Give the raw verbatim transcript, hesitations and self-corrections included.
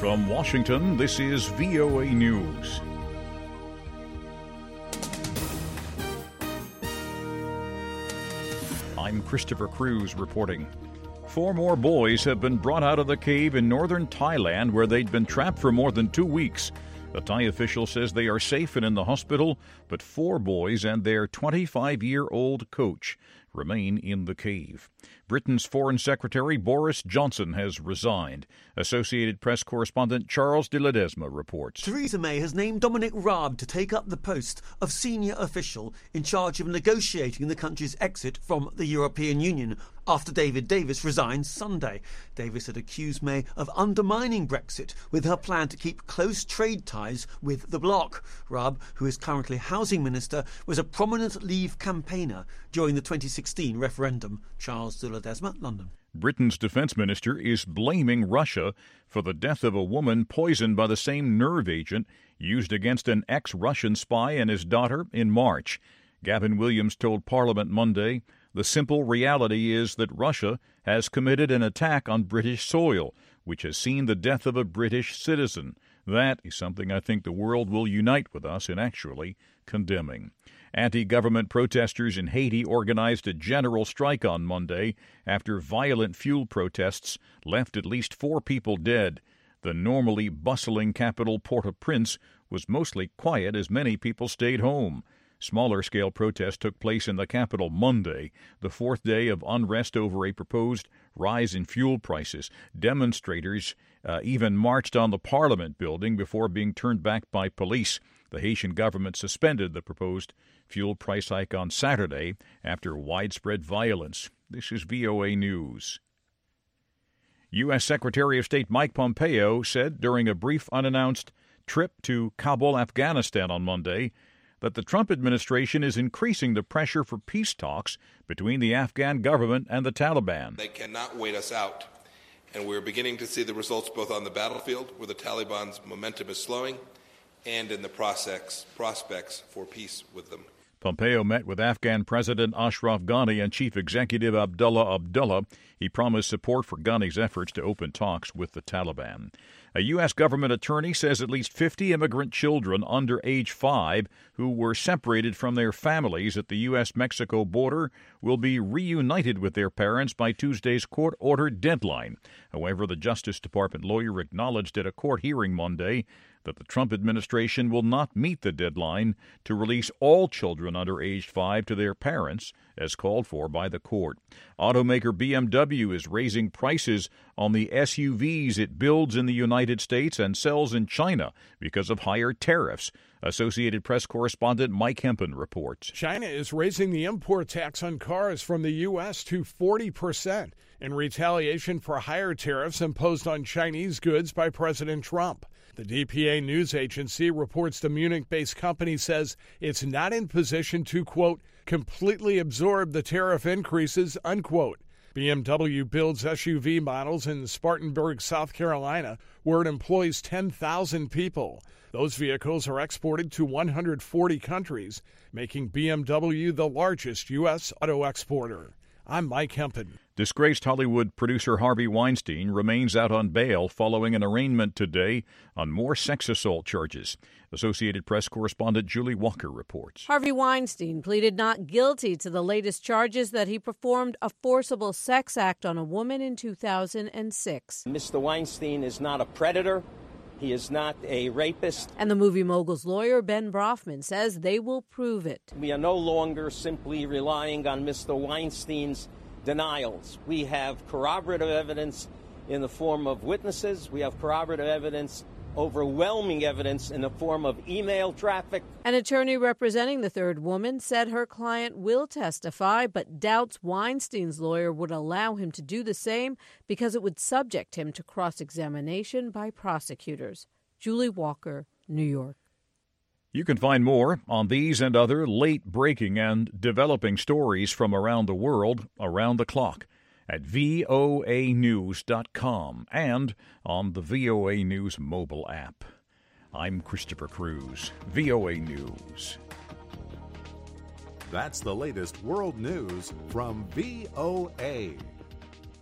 From Washington, this is V O A News. I'm Christopher Cruz reporting. Four more boys have been brought out of the cave in northern Thailand where they'd been trapped for more than two weeks. A Thai official says they are safe and in the hospital, but four boys and their twenty-five-year-old coach remain in the cave. Britain's Foreign Secretary Boris Johnson has resigned. Associated Press correspondent Charles de Ledesma reports. Theresa May has named Dominic Raab to take up the post of senior official in charge of negotiating the country's exit from the European Union after David Davis resigned Sunday. Davis had accused May of undermining Brexit with her plan to keep close trade ties with the bloc. Raab, who is currently housing minister, was a prominent Leave campaigner during the twenty sixteen referendum. Charles de Ledesma, London. Britain's defense minister is blaming Russia for the death of a woman poisoned by the same nerve agent used against an ex-Russian spy and his daughter in March. Gavin Williams told Parliament Monday, the simple reality is that Russia has committed an attack on British soil, which has seen the death of a British citizen. That is something I think the world will unite with us in actually condemning. Anti-government protesters in Haiti organized a general strike on Monday after violent fuel protests left at least four people dead. The normally bustling capital Port-au-Prince was mostly quiet as many people stayed home. Smaller-scale protests took place in the capital Monday, the fourth day of unrest over a proposed rise in fuel prices. Demonstrators uh, even marched on the Parliament building before being turned back by police. The Haitian government suspended the proposed fuel price hike on Saturday after widespread violence. This is V O A News. U S. Secretary of State Mike Pompeo said during a brief unannounced trip to Kabul, Afghanistan on Monday, that the Trump administration is increasing the pressure for peace talks between the Afghan government and the Taliban. They cannot wait us out, and we're beginning to see the results both on the battlefield, where the Taliban's momentum is slowing, and in the prospects, prospects for peace with them. Pompeo met with Afghan President Ashraf Ghani and Chief Executive Abdullah Abdullah. He promised support for Ghani's efforts to open talks with the Taliban. A U S government attorney says at least fifty immigrant children under age five who were separated from their families at the U S Mexico border will be reunited with their parents by Tuesday's court-ordered deadline. However, the Justice Department lawyer acknowledged at a court hearing Monday that the Trump administration will not meet the deadline to release all children under age five to their parents, as called for by the court. Automaker B M W is raising prices on the S U Vs it builds in the United States and sells in China because of higher tariffs. Associated Press correspondent Mike Hempen reports. China is raising the import tax on cars from the U S to forty percent in retaliation for higher tariffs imposed on Chinese goods by President Trump. The D P A news agency reports the Munich-based company says it's not in position to, quote, completely absorb the tariff increases, unquote. B M W builds S U V models in Spartanburg, South Carolina, where it employs ten thousand people. Those vehicles are exported to one hundred forty countries, making B M W the largest U S auto exporter. I'm Mike Hempen. Disgraced Hollywood producer Harvey Weinstein remains out on bail following an arraignment today on more sex assault charges. Associated Press correspondent Julie Walker reports. Harvey Weinstein pleaded not guilty to the latest charges that he performed a forcible sex act on a woman in two thousand six. Mister Weinstein is not a predator. He is not a rapist. And the movie mogul's lawyer, Ben Brofman, says they will prove it. We are no longer simply relying on Mister Weinstein's denials. We have corroborative evidence in the form of witnesses. We have corroborative evidence, overwhelming evidence in the form of email traffic. An attorney representing the third woman said her client will testify, but doubts Weinstein's lawyer would allow him to do the same because it would subject him to cross-examination by prosecutors. Julie Walker, New York. You can find more on these and other late-breaking and developing stories from around the world around the clock at V O A news dot com and on the V O A News mobile app. I'm Christopher Cruz, V O A News. That's the latest world news from V O A.